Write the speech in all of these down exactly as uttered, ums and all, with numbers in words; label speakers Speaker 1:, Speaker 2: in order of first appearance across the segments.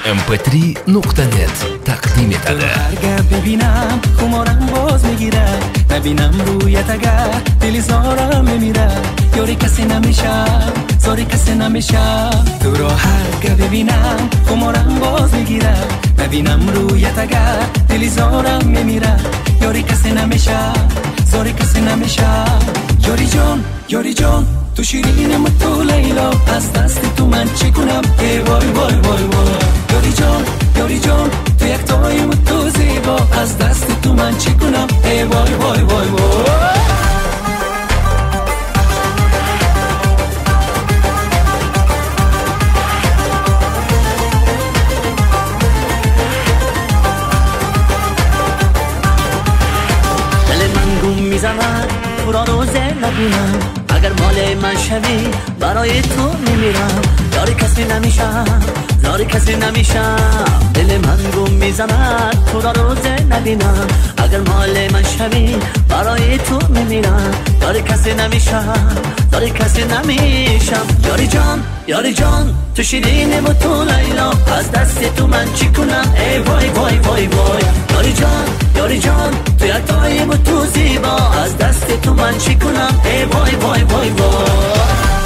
Speaker 1: ام پی تری نقطه نت تقدیم etadi.
Speaker 2: هر ببینم خمارم باز میگیره، نبینم رویت اگر دلی زارم میمیره. یاری کسی نمیشه، زاری کسی نمیشه. تو رو هر ببینم خمارم باز میگیره، نبینم رویت اگر دلی زارم میمیره. یاری کسی نمیشه، زاری کسی نمیشه. یاری جان، یاری جان، تو شیرینم و تو لیلا، از دست تو من چی کنم؟ ای وای وای وای وای. یاری جان، یاری جان، تو یک تایم و تو زیبا، از دست تو من چی کنم؟ ای وای وای وای وای.
Speaker 3: دل من گم میزند تو را روزه نبینم، اگر مال من شوی برای تو میمیرم. یاری کسی نمیشم، زاری کسی نمیشم. دل من گم میزند تو را روزه نبینم، اگر مال من شوی برای تو میمیرم. یاری کسی نمیشم، زاری کسی نمیشم. یاری جان، یاری جان، تو شیرینه و تو لیلا، از دست تو من چی کنم؟ ای وای وای وای وای. یاری جان، یاری جان، تو یک تایم و تو زیبا، از دست تو من چی کنم؟ ای وای وای وای وای.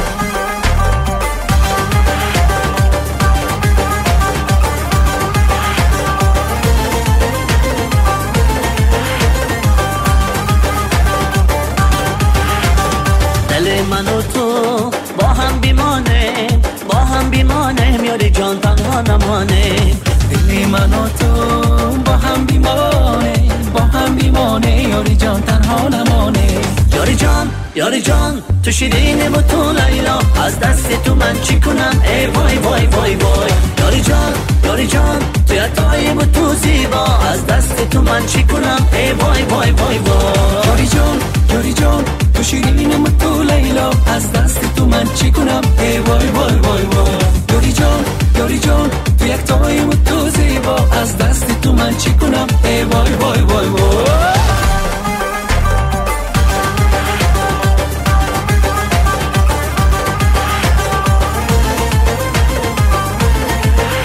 Speaker 3: دل من و تو با هم بیمانه، با هم بیمانه. یاری جان تنها نمانه.
Speaker 2: دل من و تو با هم بیمانه، با هم بیمانه. یاری جان تنها نمانه.
Speaker 3: یاری جان، یاری جان، تو شیرینه و تو لیلا، از دست تو من چی کنم؟ ای وای وای وای وای. یاری جان، یاری جان، تو یک تایم و تو زیبا، از دست تو من چی کنم؟ ای وای وای وای وای.
Speaker 2: یاری جان، یاری جان، تو شیرینه و تو لیلا، از دست تو من چی کنم؟ ای وای وای وای وای. یاری جان، یاری جان، تو یک تایم و تو زیبا، از دست تو من چی کنم؟ ای وای وای وای وای.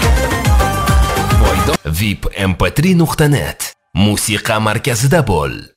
Speaker 1: ویپ ام پی تری نقطه نت موسیقی مرکزida bo'l.